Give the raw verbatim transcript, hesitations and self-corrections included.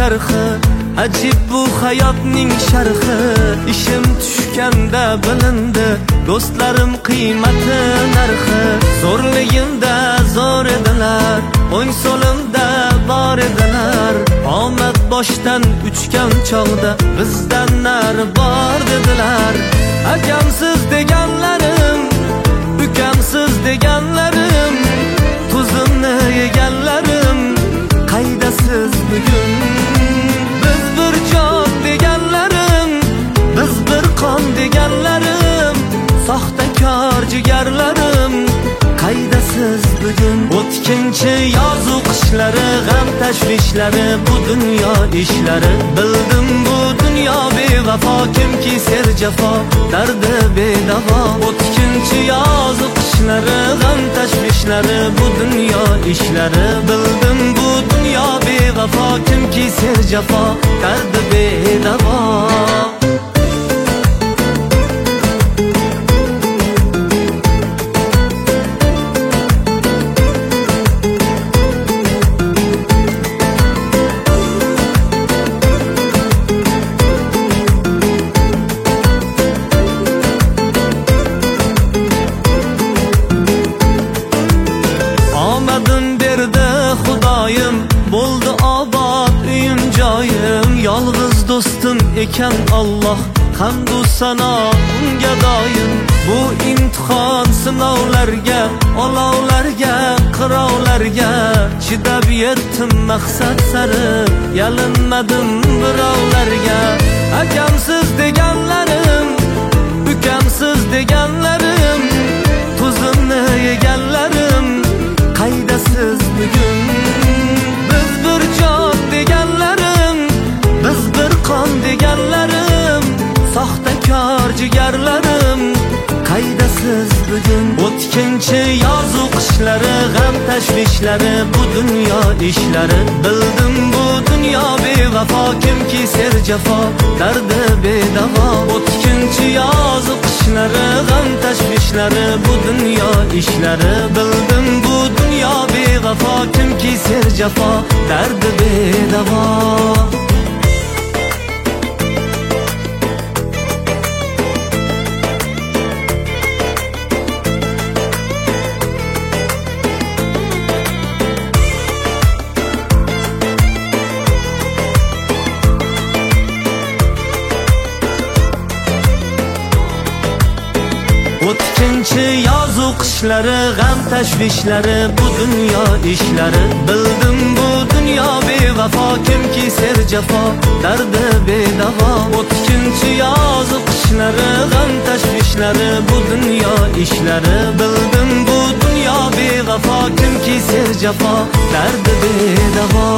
narxi, ajib bu hayotning sharhi. Ishim tushganda bilindi do'stlarim qiymati narxi. Zo'rligimda zo'r edilar, o'ng so'limda bor edilar. Omad boshdan uchgan chog'da bizdan nari bor dedilar. Akamsiz deganlarim, ukamsiz deganlarim, tuzimni yeganlarim, qaydasiz bugun? Biz bir jon deganlarim, biz bir qon deganlarim, soxtakor jigarlarim, qaydasiz bugun? O'tkinchi yozu qishlari, g'am tashvishlari, bu dunyo ishlari. Bildim bu dunyo bevafo, kimki serjafo, dardi bedavo. O'tkinchi yozu qishlari, g'am tashvishlari, bu dunyo ishlari. Bildim bu dunyo bevafo, kimki serjafo, dardi bedavo. Bo'ldi obod uyim joyim, yolg'iz do'stim ekan Alloh, hamdu sano unga doim. Bu imtihon sinovlarga, olovlarga, qirovlarga chidab yetdim maqsad sari, yalinmadim birovlarga. Akamsiz deganlarim, ukamsiz deganlarim, tuzimni yeganlarim, qaydasiz bugun? Biz bir jon deganlarim, biz bir qon deganlarim, soxtakor jigarlarim, qaydasiz bugun? O'tkinchi yozu qishlari, g'am tashvishlari, bu dunyo ishlari. Bildim bu dunyo bevafo, kimki serjafo, dardi bedavo. O'tkinchi yozu qishlari, g'am tashvishlari, bu dunyo ishlari. Bildim bu dunyo bevafo, kimki serjafo, dardi bedavo. O'tkinchi yozu qishlari, g'am tashvishlari, bu dunyo ishlari. Bildim bu dunyo bevafo, kimki serjafo, dardi bedavo. O'tkinchi yozu qishlari, g'am tashvishlari, bu dunyo ishlari. Bildim bu dunyo bevafo, kimki serjafo, dardi bedavo.